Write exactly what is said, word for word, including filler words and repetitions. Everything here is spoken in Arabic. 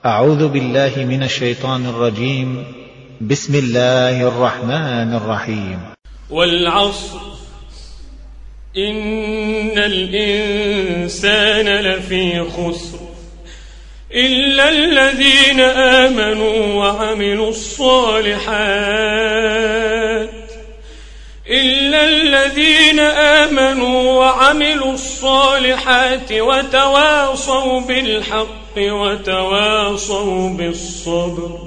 أعوذ بالله من الشيطان الرجيم. بسم الله الرحمن الرحيم. والعصر إن الإنسان لفي خسر إلا الذين آمنوا وعملوا الصالحات إلا الذين آمنوا وعملوا الصالحات وتواصوا بالحق وتواصوا بالصبر